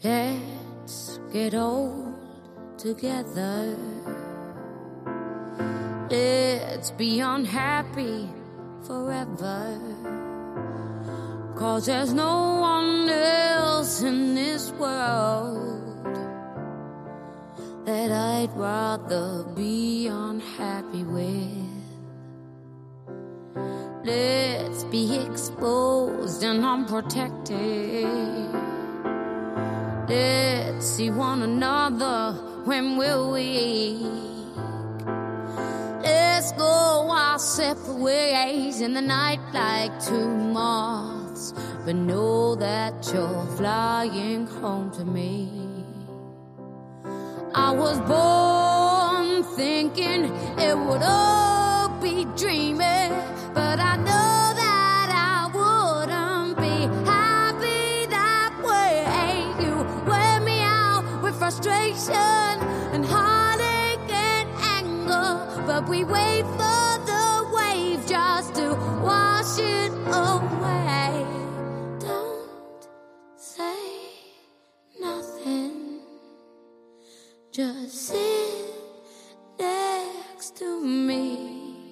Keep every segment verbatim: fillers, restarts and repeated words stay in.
Let's get old together. Let's be unhappy forever. 'Cause there's no one else in this world that I'd rather be unhappy with. Let's be exposed and unprotected. Let's see one another when we're weak. Let's go our separate ways in the night like two moths, but know that you're flying home to me. I was born thinking it would all be dreaming, but I know that I wouldn't be happy that way. You wear me out with frustration and heartache and anger, but we wait for the wave just to wash it away. Don't say nothing, just sit next to me.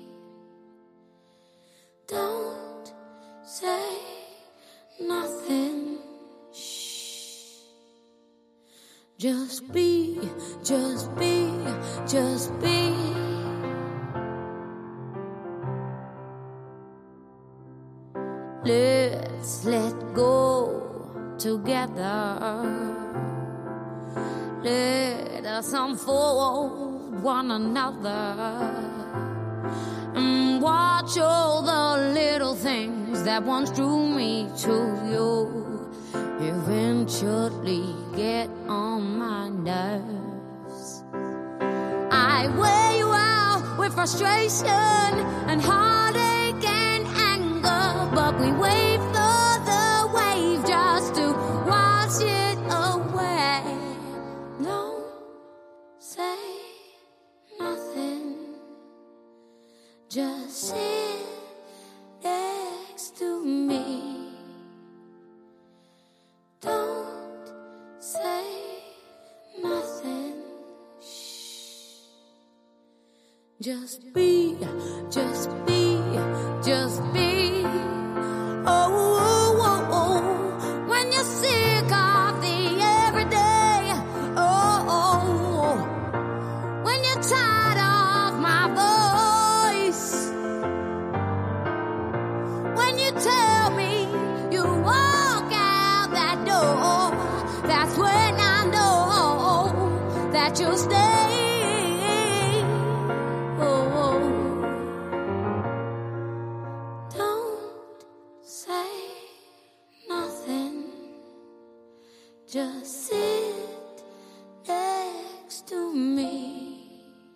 Don't say nothing. Shh. Just be, just be, just be. Let's let go together. Let us unfold one another and watch all the little things that once drew me to you eventually get on my nerves. I wear you out with frustration and heartache and anger, but we wait for the wave just to wash it away. Don't say nothing, just sit next to me. Don't say nothing. Shh. Just be, just be, just be. Oh, oh, oh, oh. When you're sick of the everyday. Oh, oh. When you're tired of my voice. When you tell me you walk out that door, that's when I know that you'll stay. Oh, don't say nothing, just sit next to me.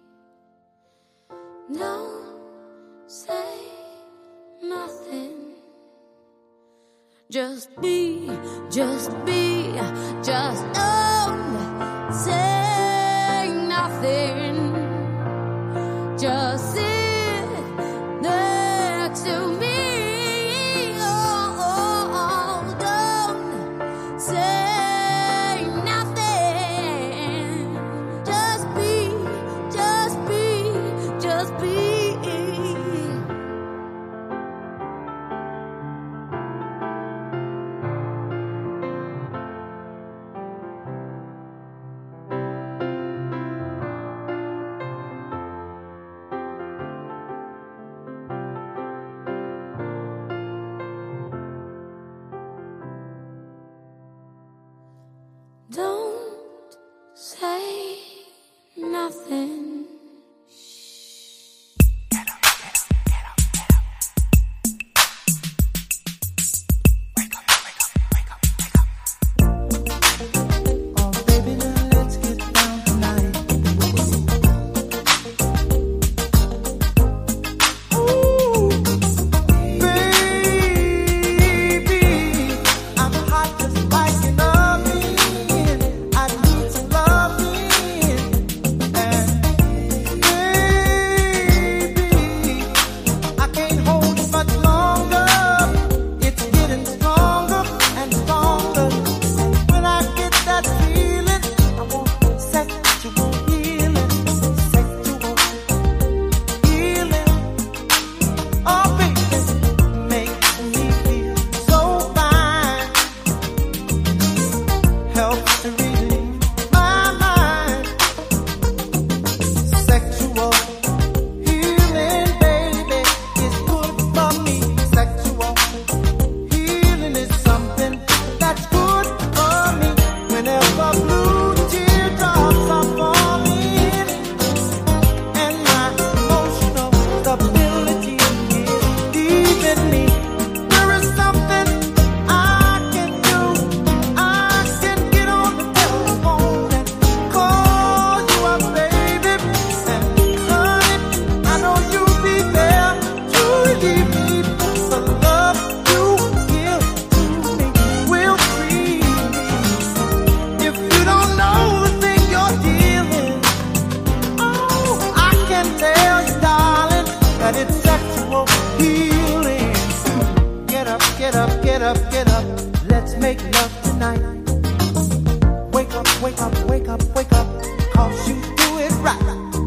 Don't say nothing, just be, just be, just don't say nothing, just sit next to me. Oh, oh, oh, don't say nothing, just be, just be, just be. and it's sexual healing. Get up, get up, get up, get up. Let's make love tonight. Wake up, wake up, wake up, wake up. 'Cause you do it right.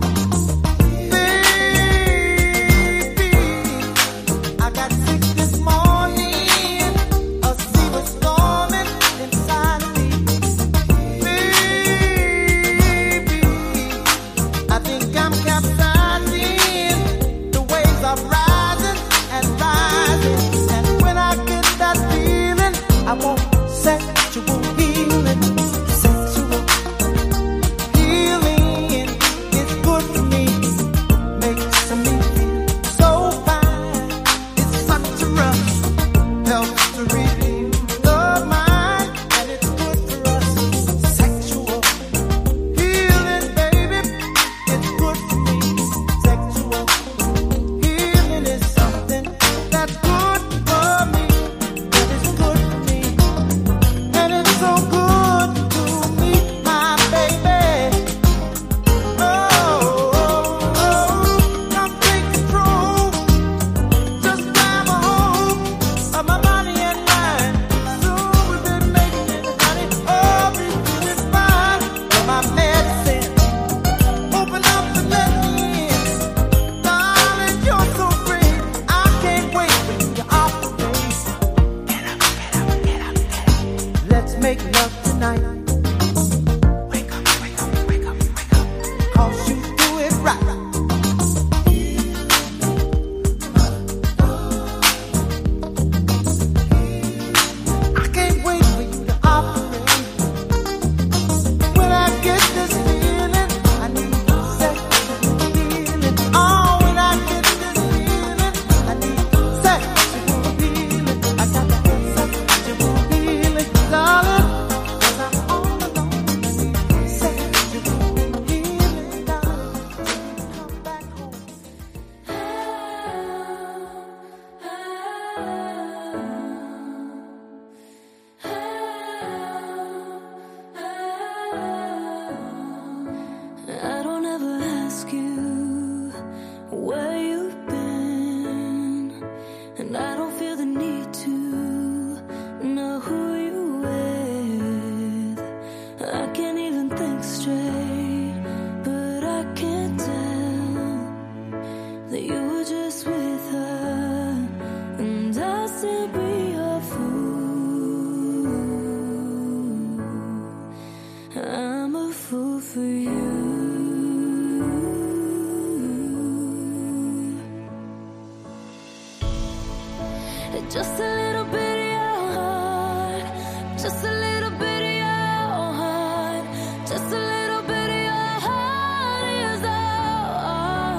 Just a little bit of your heart, just a little bit of your heart, just a little bit of your heart is all I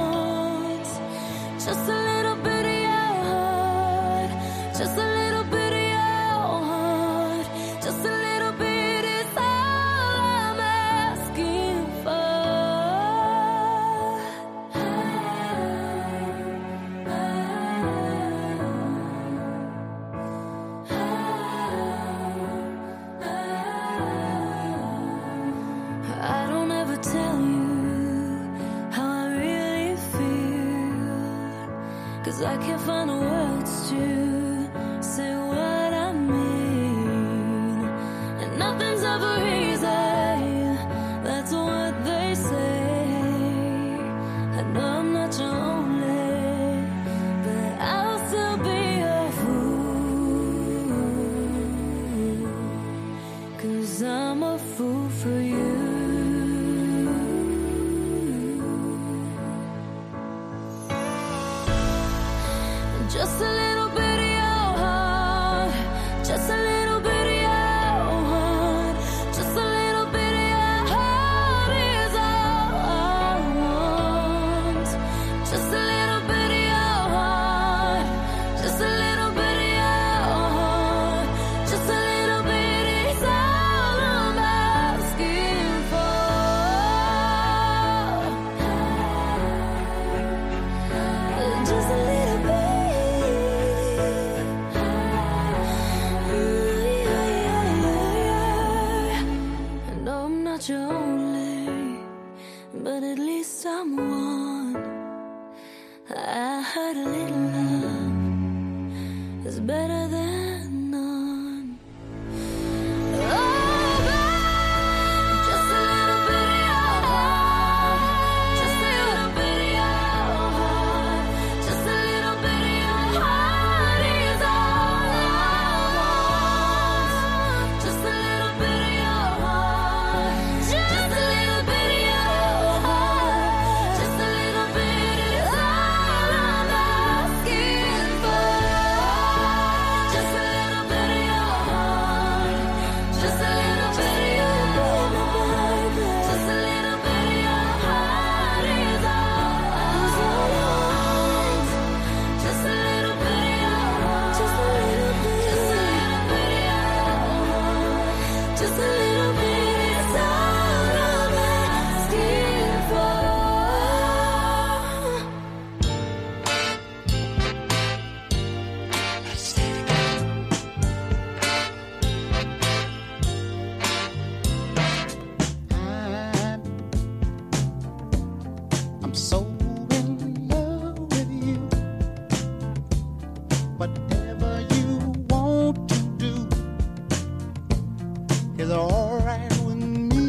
want. Just a little bit of your heart, just a little bit of your heart, just a little bit is all I'm asking for. I don't ever tell you how I really feel, 'cause I can't find the words to say what I mean. And nothing's ever easy, that's what they say. I know I'm not your only, but I'll still be a fool, 'cause I'm a fool for you. Just a little bit of your heart, just a little bit of your heart, just a little bit of your heart is all I want. Just a little bit of your heart, just a little bit of your heart, just a little bit is all I'm asking for. Just a little bit. heard a little love is better than none. Oh, babe, just a little bit of your heart, just a little bit of your heart, just a little bit of your heart is all I want. Just a little bit of your heart, just a little bit of your heart, just a little bit is all I'm asking for. Just a little bit of your heart, just a little bit of your heart, just a little bit of your heart is all I want. Just a little bit of your heart, just a little bit, just a little bit of your heart, just a little bit is all I'm asking for. I'm so in love with you. Whatever you want to do is alright with me.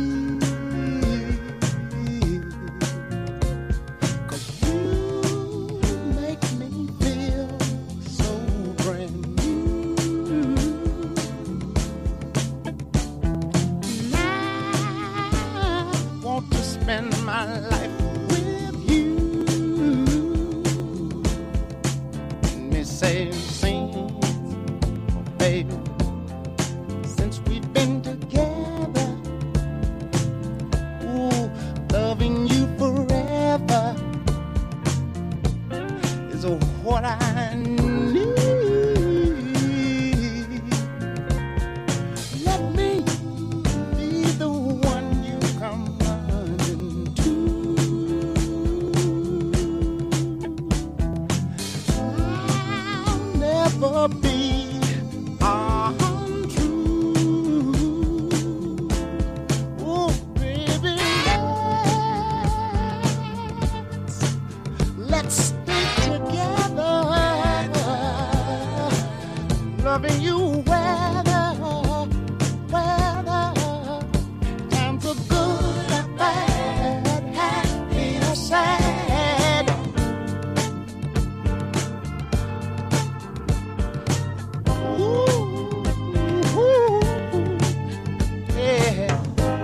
'Cause you make me feel so brand new. And I want to spend my life with you. Let me say things, oh baby, since we've been together. Ooh, loving you forever is what I need. Let me be the one you come running to. I'll never be untrue. Oh, baby, let's, let's stay together. Loving you weather, weather. Times are good and bad, happy or sad. Ooh, ooh, yeah.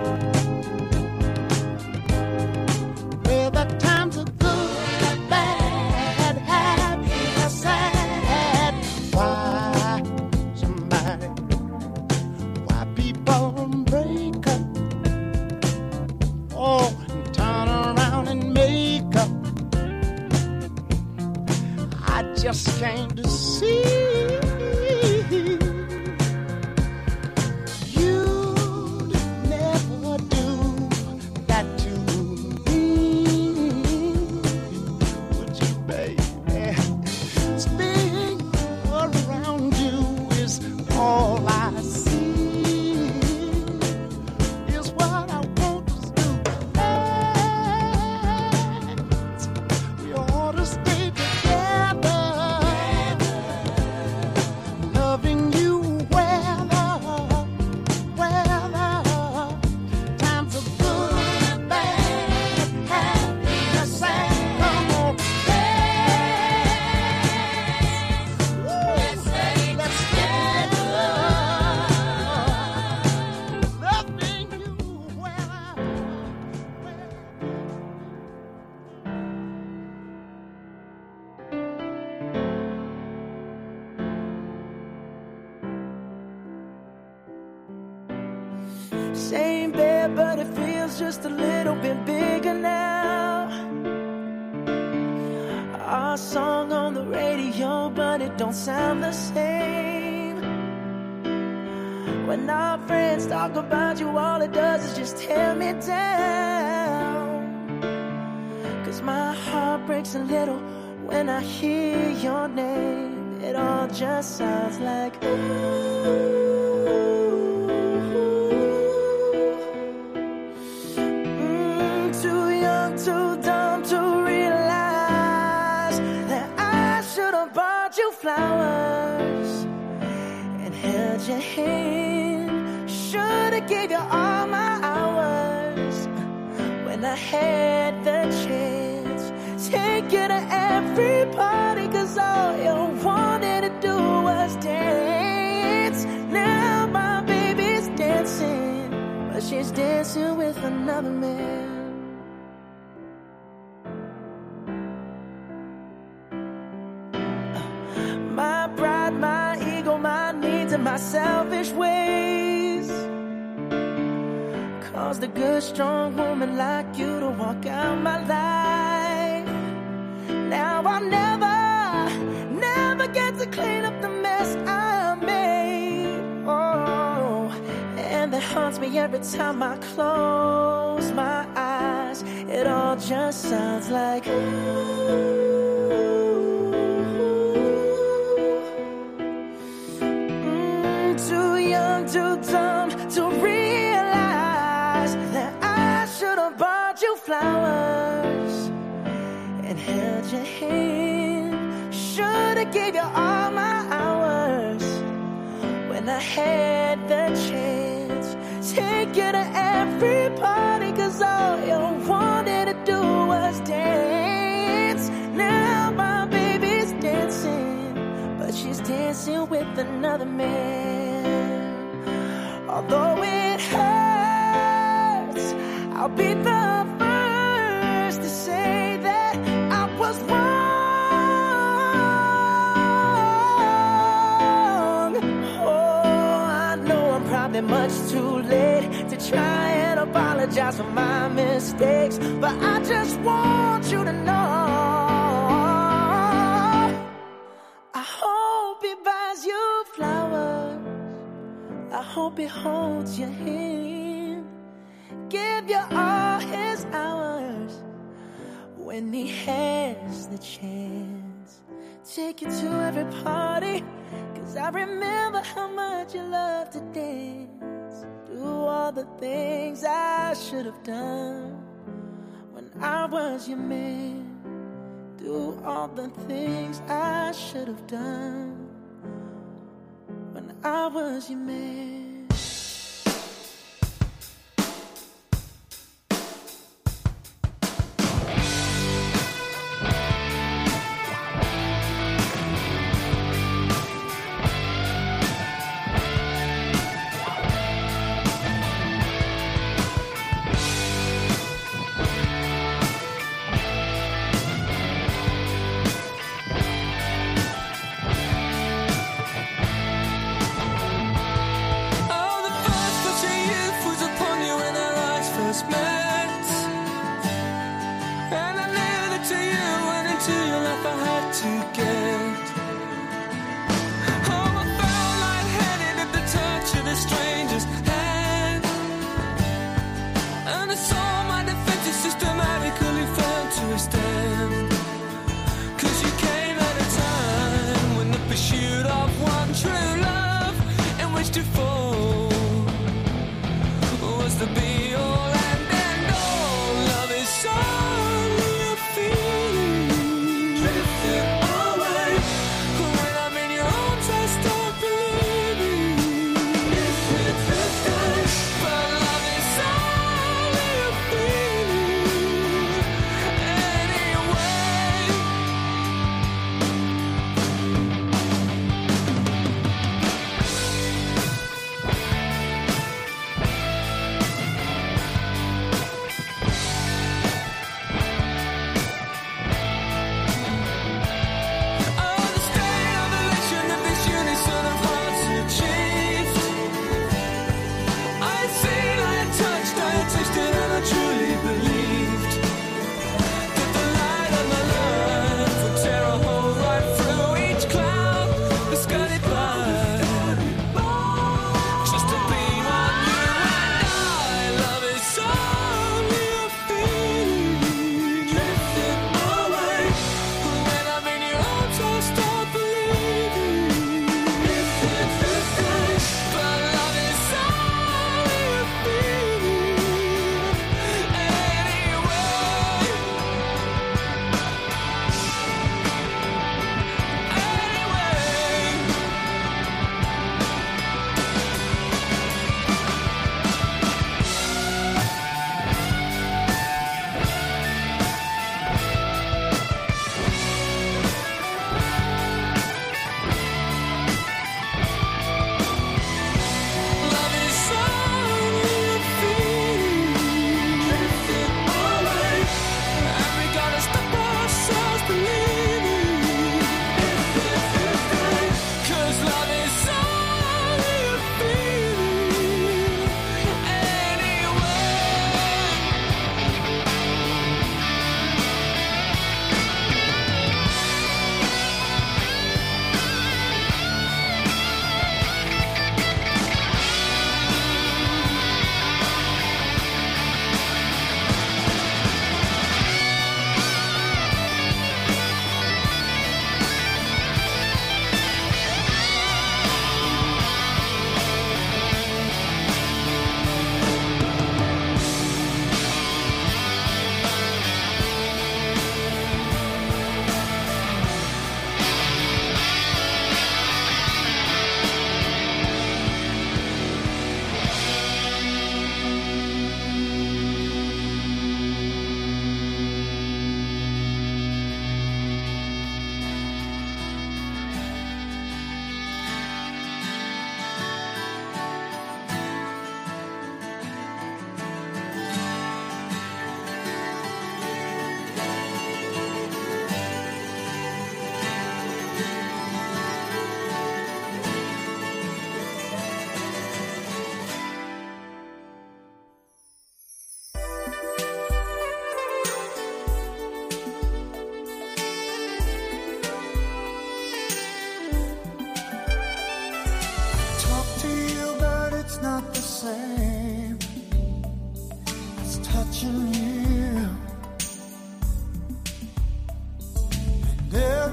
Well, the times are good and bad, happy or sad. Why somebody, why people break up? Oh, and turn around and make up. I just came to see you'd never do that to me. Would you, baby? Spinning around you is all I see. Is what I want to do. We ought to stay together. Loving you weather, weather. Times are good and bad, happy or sad. Come on, let's stay together. Loving you weather, weather. Same bed, but it feels just a little bit bigger now. Our song on the radio, but it don't sound the same. When our friends talk about you, all it does is just tear me down. 'Cause my heart breaks a little when I hear your name. It all just sounds like ooh. Mm, too young, too dumb to realize that I flowers and held your hand. Should've gave you all my hours when I had the chance. Take you to every party, cause all you wanted to do was dance. Now my baby's dancing, but she's dancing with another man. My pride, my ego, my needs, and my selfish ways caused a good, strong woman like you to walk out my life. Now I'll never, never get to clean up the mess I made. Oh, and that haunts me every time I close my eyes. It all just sounds like ooh. Too young, too dumb to realize that I should have bought you flowers and held your hand. Should have gave you all my hours when I had the chance. Take you to every party, cause all you wanted to do was dance. Now my baby's dancing, but she's dancing with another man. Although it hurts, I'll be the first to say that I was wrong. Oh, I know I'm probably much too late to try and apologize for my mistakes, but I just want you to know I hope he buys you flowers. I hope he holds your hand, give you all his hours when he has the chance. Take you to every party, cause I remember how much you love to dance. Do all the things I should have done when I was your man. Do all the things I should have done when I was your man.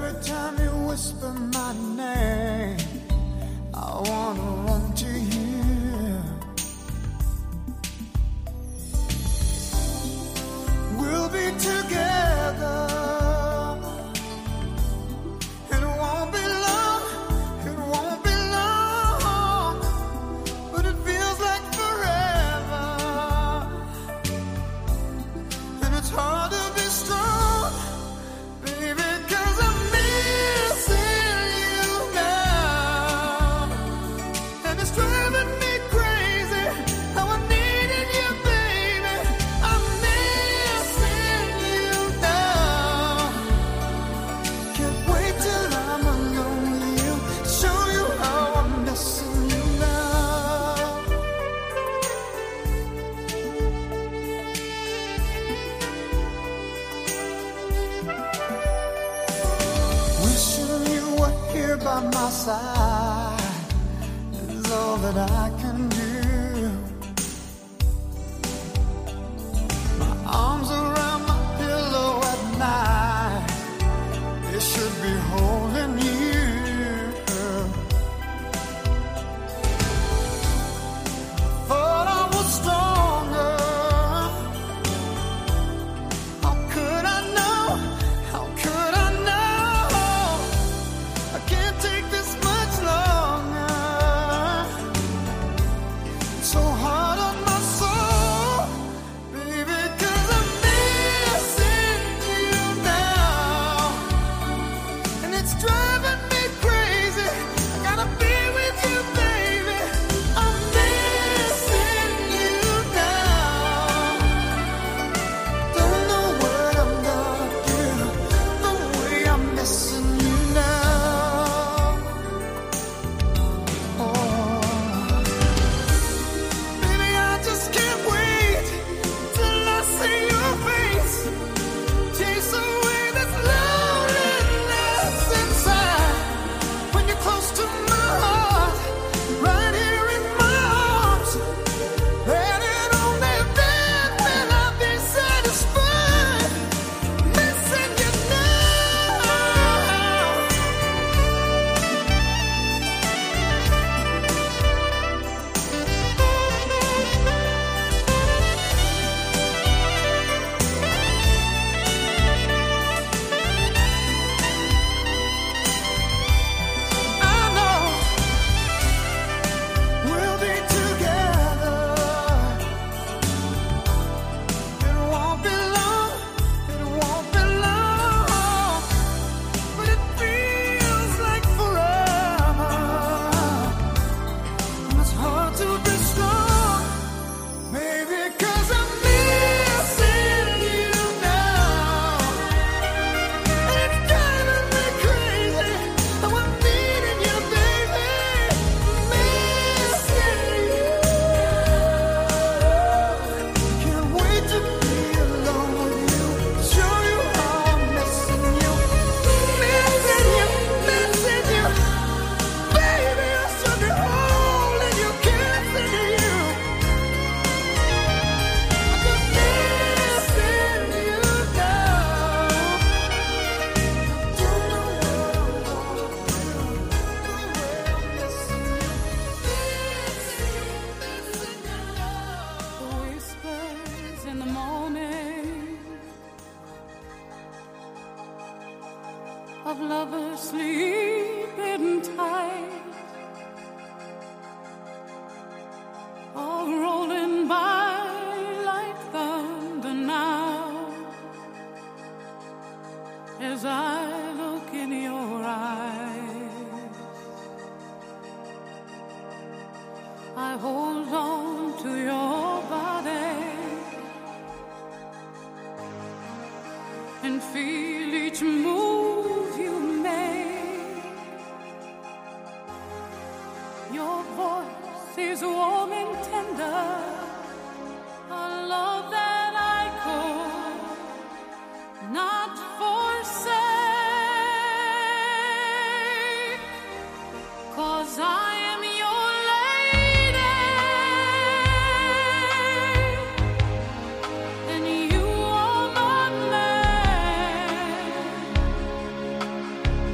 Every time you whisper my name, I wanna run to you. We'll be together. It won't be long, it won't be long, but it feels like forever. And it's hard to be strong, baby, 'cause I'm missing you now. And it's driving me crazy how I'm needing you, baby. I'm missing you now. Can't wait till I'm alone with you, show you how I'm missing you now. Wishing you were here by my side is all that I can do. My arms around my pillow at night, they should be holding you. Thought I was stronger. How could I know? How could I know? I can't take this much longer. It's so hard on my soul, baby, 'cause I'm missing you now. And it's driving me crazy. I gotta be with you, baby. I'm missing you now. Don't know what I'm gonna do, the way I'm missing you now. Oh, baby, I just can't wait till I see your face. Chase away this loneliness inside. When you're close to my heart, right here in my arms, and it only then will I be satisfied. Missing you now. I know we'll be together. It won't be long, it won't be long, but it feels like forever. And it's hard to be strong, maybe 'cause I'm missing you now. And it's driving me crazy how I'm needing you, baby. Missing you. Can't wait to be alone with you, show you how I'm missing you. Missing you, missing you. Baby, I should be holding you, kissing you. I'm missing you now. Don't know what I'm gonna do, the way I'm missing you. Missing you now. Whispers in the morning of lovers sleeping tight are rolling by like thunder now as I look in your eyes. I hold on to your body and feel each move you make. Your voice is warm and tender, a love that I could not forsake, 'cause I am your lady and you are my man.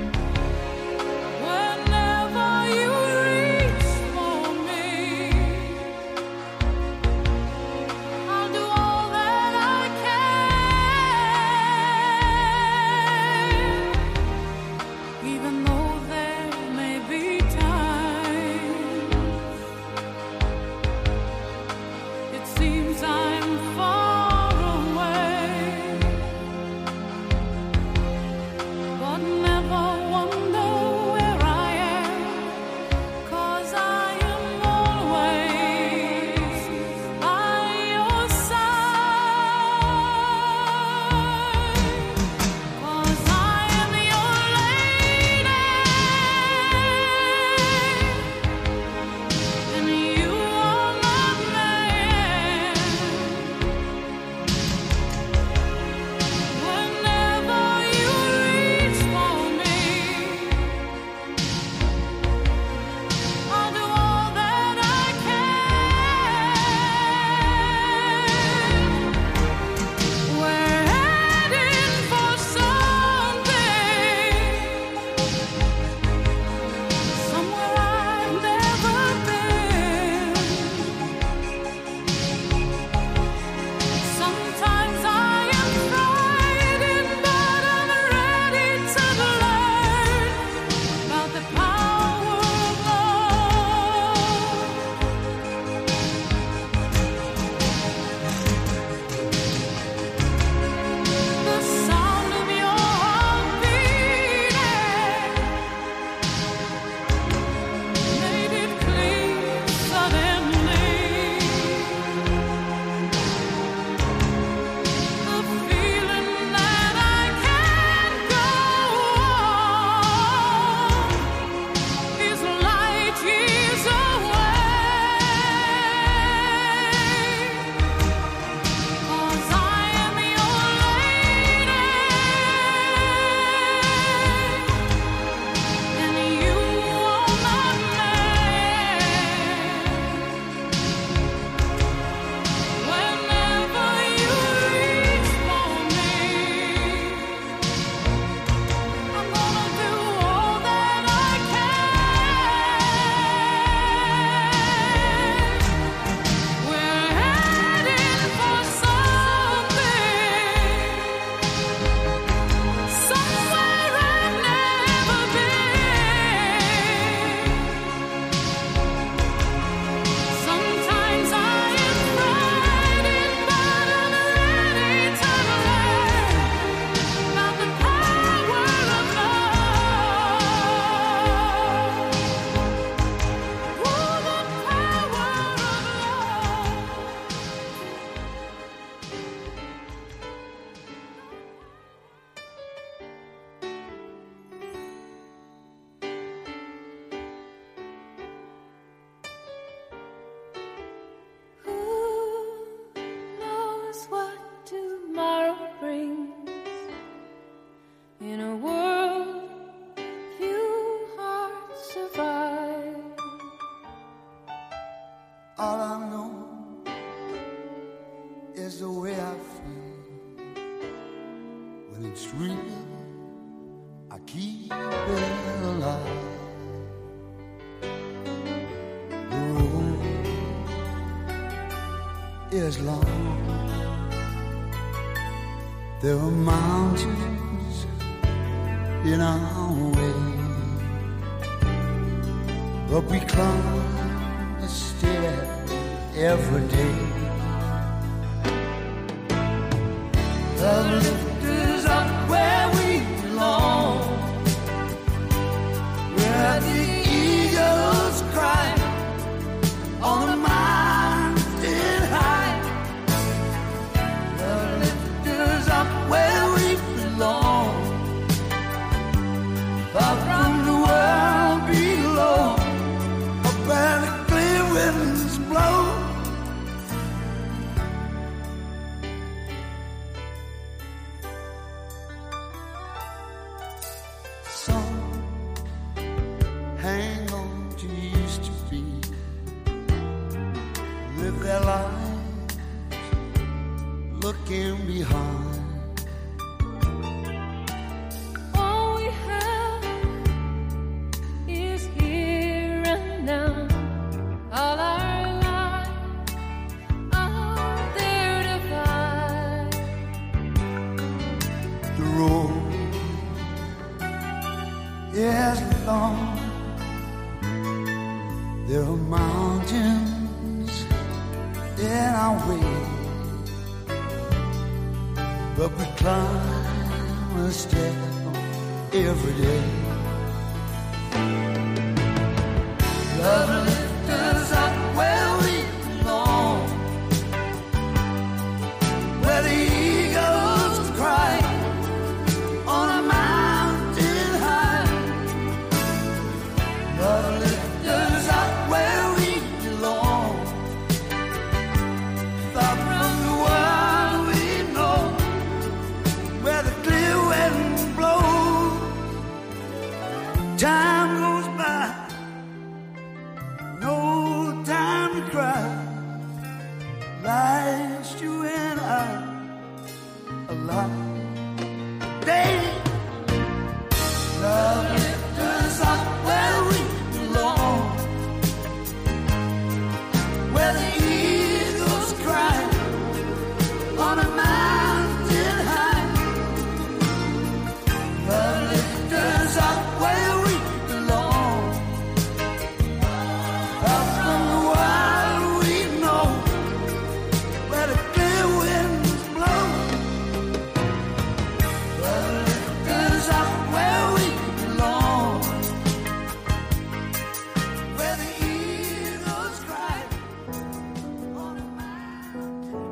In a world few hearts survive. All I know is the way I feel. When it's real, I keep it alive. The road is long. There are mountains in our way, but we climb a stair every day. The lift is up where we belong, where the eagles cry on the mountain high. The lift is up where we belong, far from the world below, up where the clear winds blow. Some hang on to used to be, live their lives looking behind. All we have is here and now. All our lives are there to find. The road is long. There are mountains in our way, but we climb a step every day. Love lifts us up where we belong, where the eagles cry on a mountain high. Love lifts us up where we belong, far from the world we know, where the clear winds blow. Time goes by, no time to cry. Life's you and I alive. Day, love lifts us up where we belong, where the eagles cry on a mountain high. Love lifts us up where we belong, far from the world we know, where the clear winds blow. Love lifts us up where we belong, where the eagles cry on a mountain high.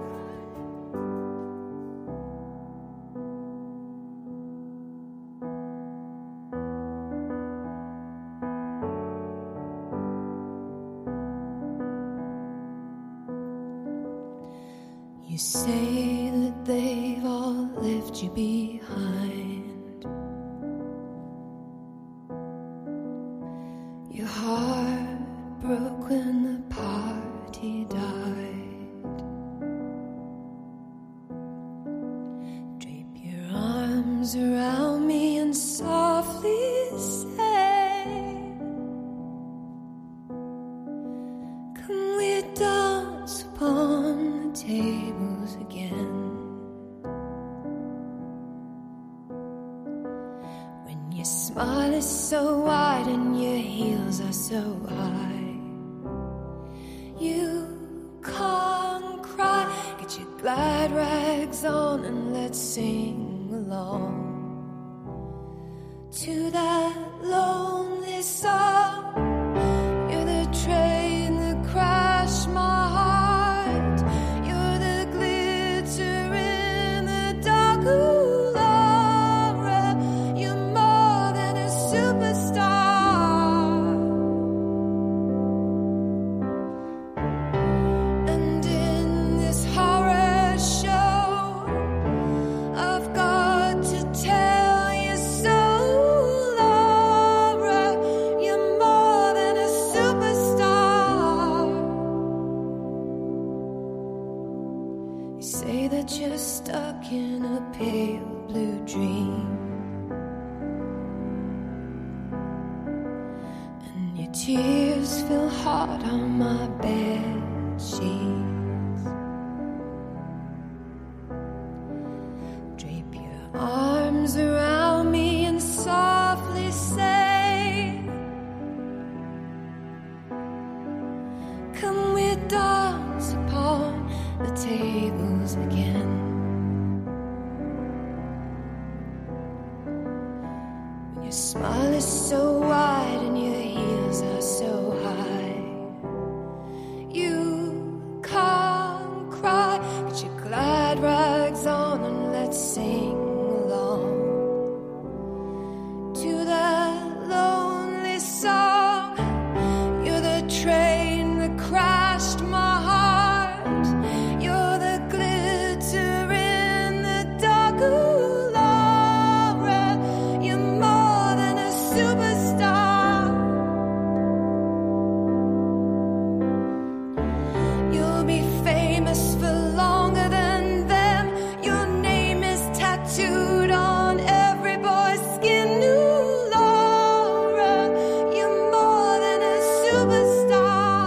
You say that they've all left you behind. Your heart broke when the party died. Drape your arms around me and softly say, come we dance upon the tables again. When your smile is so wide and your heels are so high, you can't cry. Get your glide rags on and let's sing along to that lonely song. You're the train that crashed my heart. You're the glitter in the dark. Ooh, Laura, you're more than a superstar. And in this horror show, I've got to tell you tears feel hard on my bed sheets. Drape your arms around me and softly say, come we dance upon the tables again. When your smile is so wide and your heels are so high, you can't cry. Get your glide rags on and let's sing along to that lonely song. You're the train that crashed my heart. You're the glitter in the dark. Ooh, Laura, you're more than a superstar. You'll be famous for longer than them. Your name is tattooed on every boy's skin. Ooh, Laura, you're more than a superstar.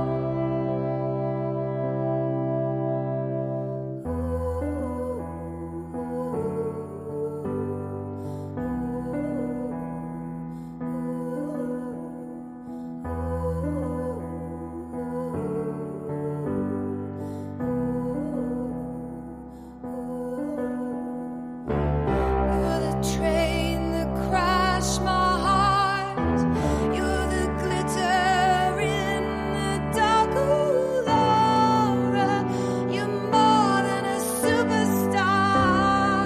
You're the train that crashed my heart. You're the glitter in the dark. Ooh, Laura, you're more than a superstar.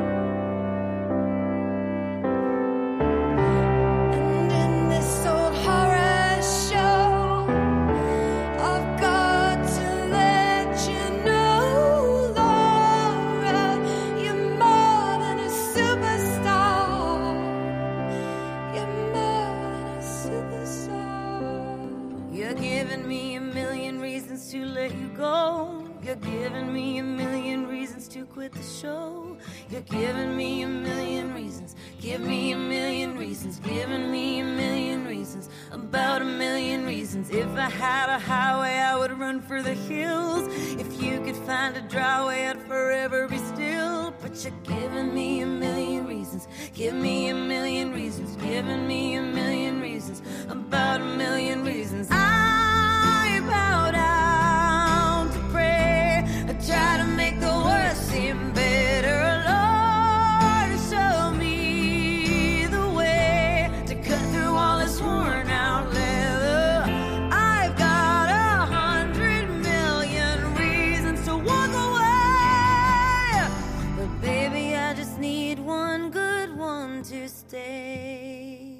And in this old horror show, I've got to let you know, Laura, you're more than a superstar. You're more than a superstar. You're giving me a million reasons to let you go. You're giving me a million reasons to quit the show. You're giving me a million reasons. Give me a million reasons. Giving me a million reasons. About a million reasons. If I had a highway, I would run for the hills. If you could find a dry way, I'd forever be still. But you're giving me a million reasons. Give me a million reasons. Giving me a million reasons. About a million reasons. I bow down to pray. I try to make the worst seem better. Lord, show me the way to cut through all this worn out leather. I've got a hundred million reasons to walk away, but baby, I just need one good one to stay.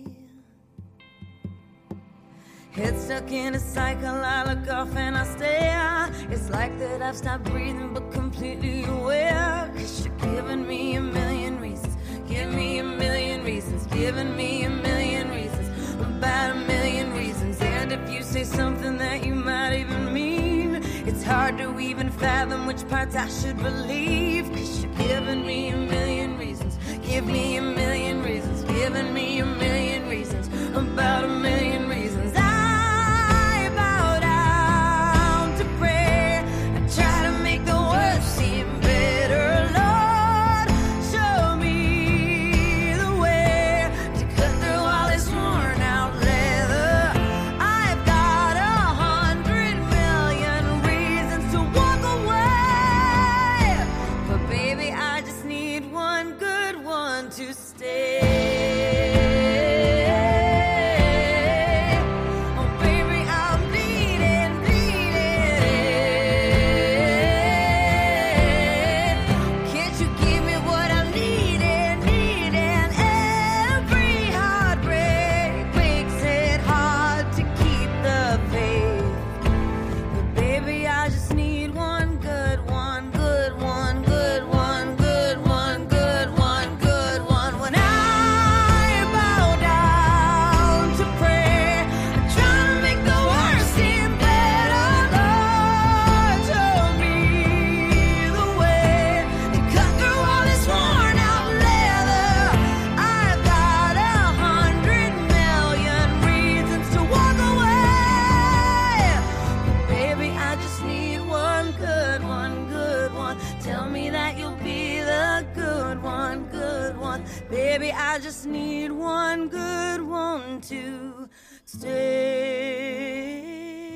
Head stuck in a cycle, I look off and I stare. It's like that I've stopped breathing but completely aware. Cause you're giving me a million reasons. Give me a million reasons. Giving me a million reasons. About a million reasons. And if you say something that you might even mean, it's hard to even fathom which parts I should believe. Cause you're giving me a million reasons. Give me a million reasons. Giving me a million reasons. About a million reasons. I bow down to pray. I try to make the worst seem better. Lord, show me the way to cut through all this worn out leather. I've got a hundred million reasons to walk away, but baby, I just need one good one to stay. just need one good one to stay.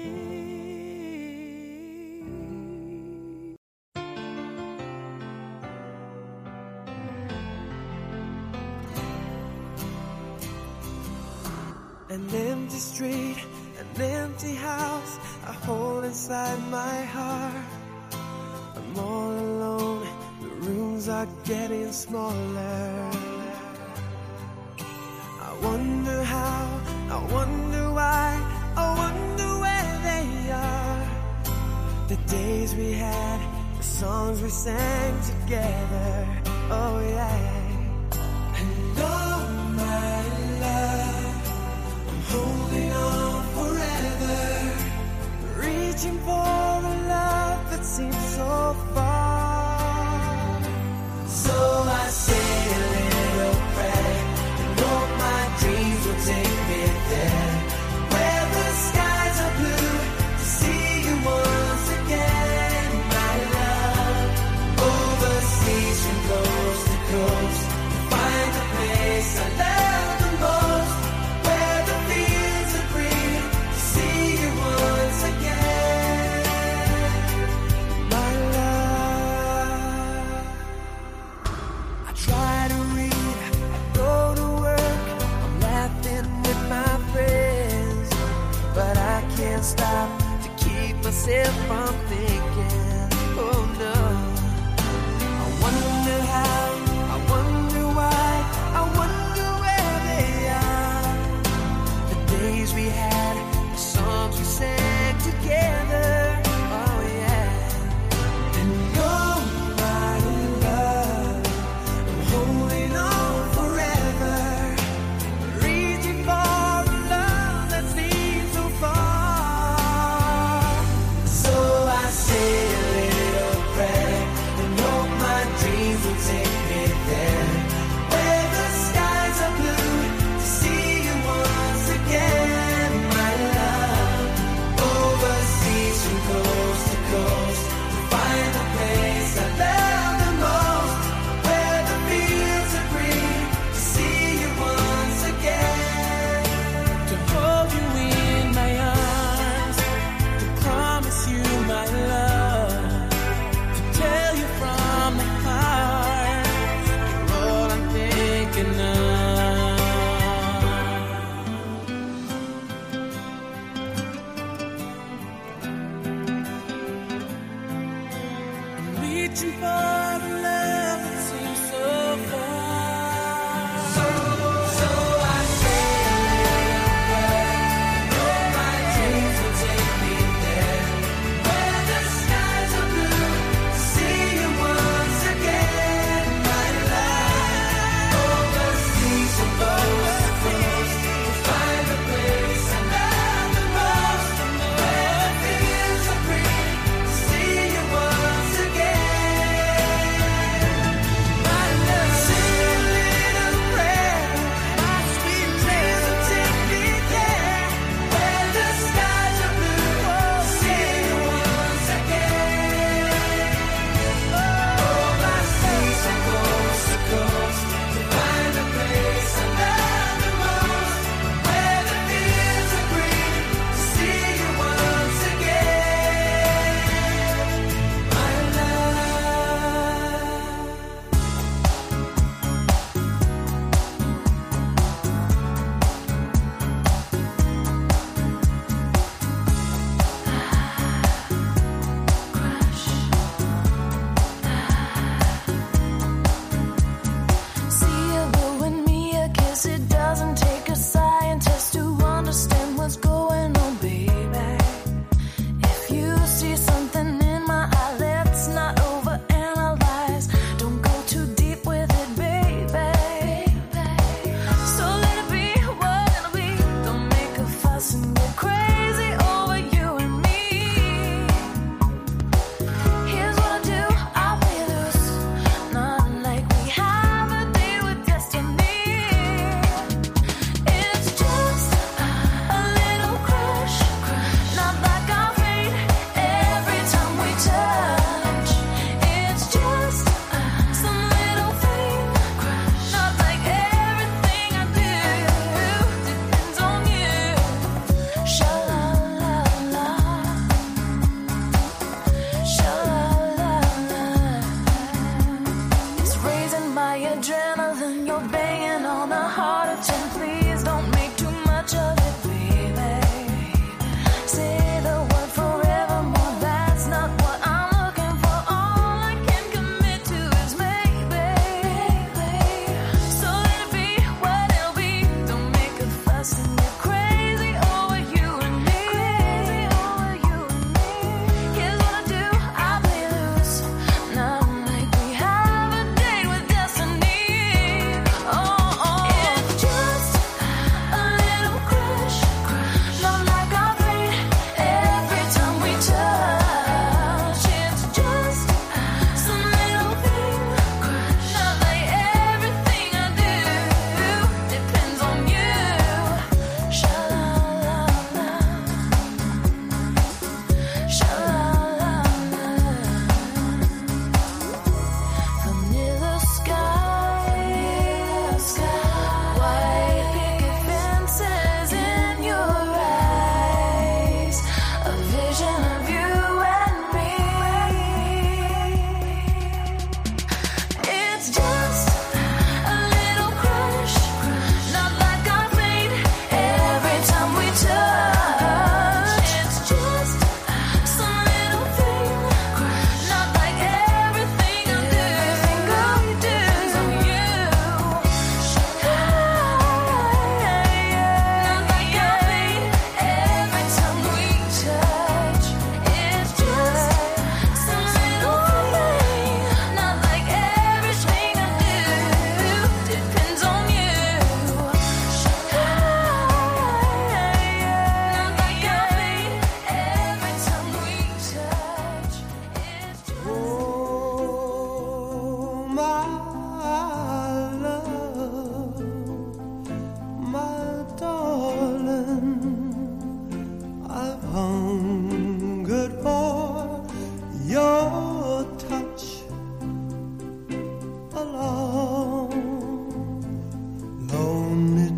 An empty street, an empty house I hold inside my heart. I'm all alone, the rooms are getting smaller. I wonder how, I wonder why, I wonder where they are. The days we had, the songs we sang together, oh yeah. And oh my love, holding on forever, reaching for a love that seems so far. So I say a little prayer and hope my dreams will take me there, where the skies are blue, to see you once again, my love. Overseas from coast to coast,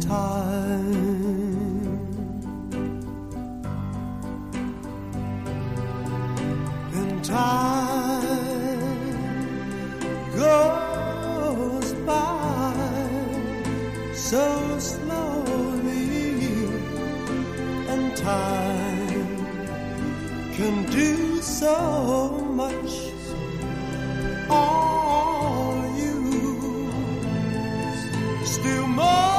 time. And time goes by so slowly, and time can do so much. All you still more.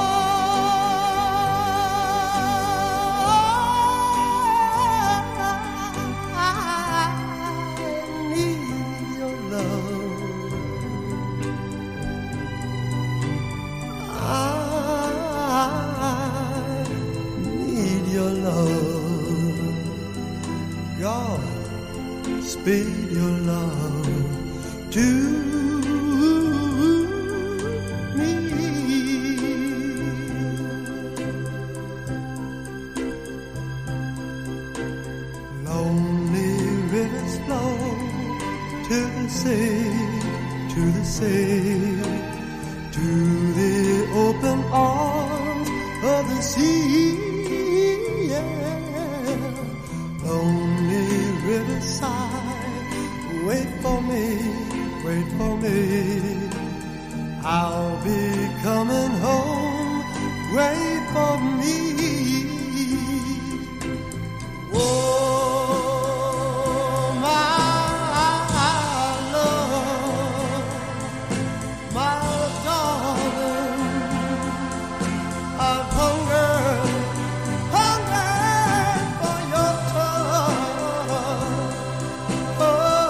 Speed your love to me. Lonely rivers flow to the sea, to the sea, to the open arms of the sea. Yeah. Lonely riverside, wait for me, wait for me. I'll be coming home, wait for me. Oh, my love, my darling, I've hungered, hungered for your touch. Oh,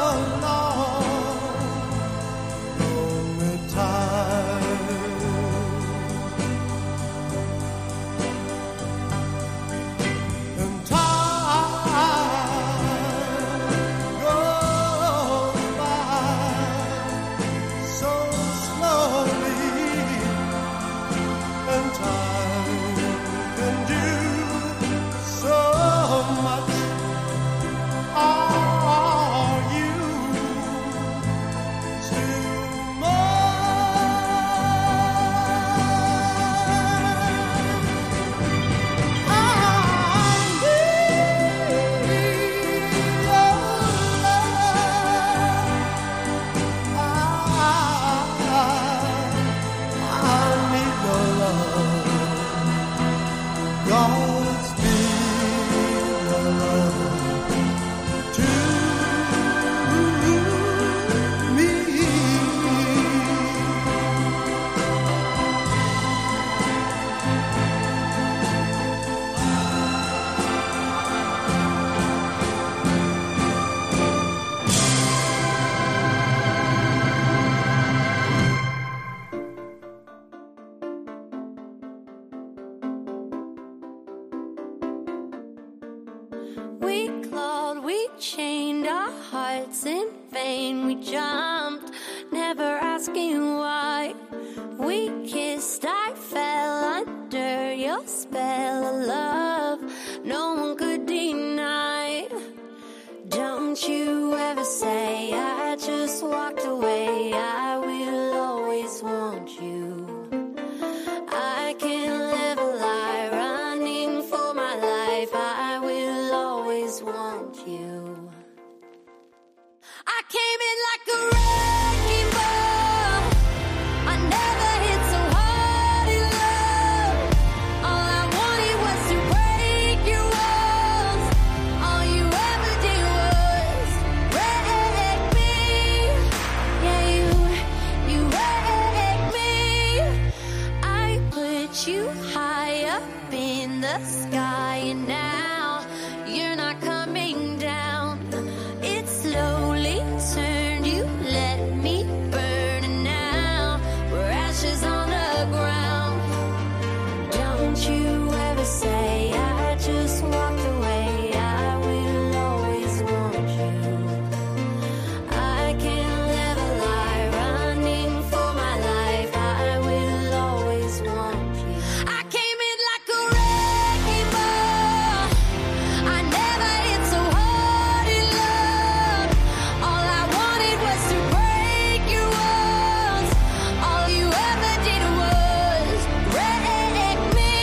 hearts in vain. We jumped, never asking why. We kissed, I fell under your spell of love no one could deny. Don't you ever say I just walked away. I will always want you. I can't live a lie running for my life. I will always want you. I came in like a wrecking ball. I never hit so hard in love. All I wanted was to break your walls. All you ever did was wreck me. Yeah, you, you wrecked me. I put you high up in the sky, and now you're not coming down. It slowly turned, you let me burn, and now we're ashes on the ground. Don't you ever say I just walked away. I will always want you. I can't live a lie running for my life. I will always want you. I came in like a wrecking ball. I never hit so hard in love. All I wanted was to break your walls. All you ever did was wreck me.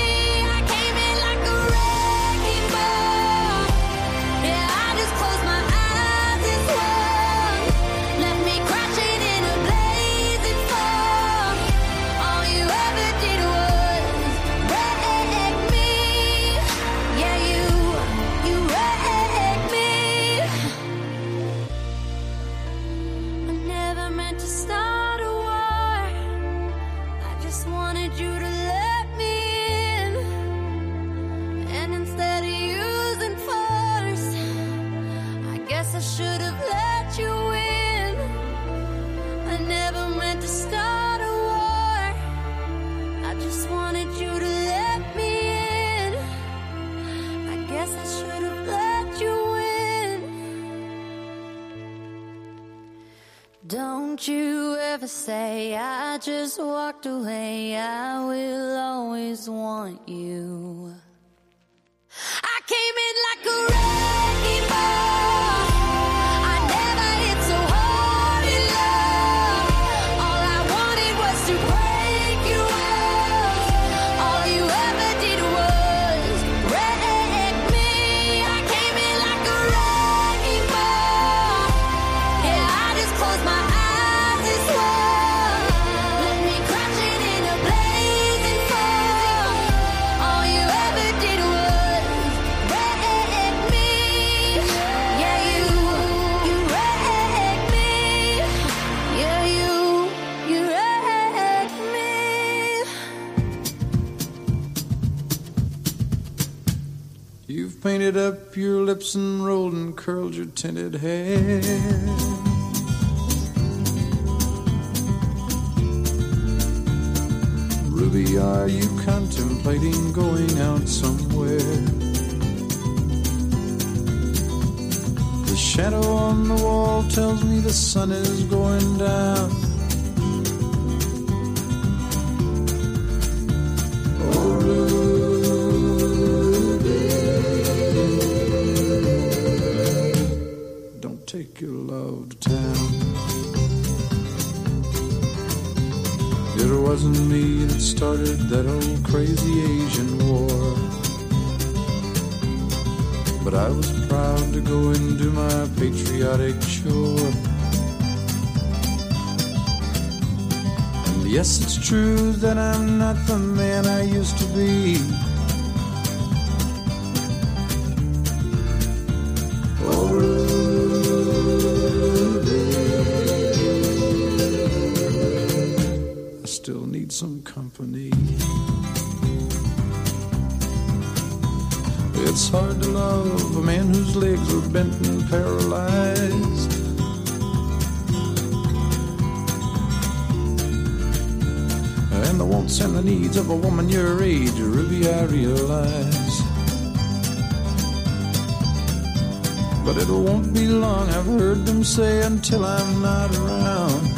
Don't you ever say I just walked away. I will always want you. I came in like a wrecking ball. I never hit so hard in love. All I wanted was to break you off. All you ever did was wreck me. I came in like a wrecking ball. Yeah, I just closed my eyes and swore. Let me crashing in a blazing fall. All you ever did was wreck me. Yeah, you, you wrecked me. Yeah, you, you wrecked me. You've painted up your lips and rolled and curled your tinted hair. Ruby, are you contemplating going out somewhere? The shadow on the wall tells me the sun is going down. Oh, Ruby, don't take your love to town. It wasn't me that started that old crazy Asian war, but I was proud to go and do my patriotic chore. And yes, it's true that I'm not the man I used to be. Oh, Ruby, I still need some company. It's hard to love a man whose legs are bent and paralyzed. And the wants and the needs of a woman your age, Ruby, I realize. But it won't be long, I've heard them say, until I'm not around.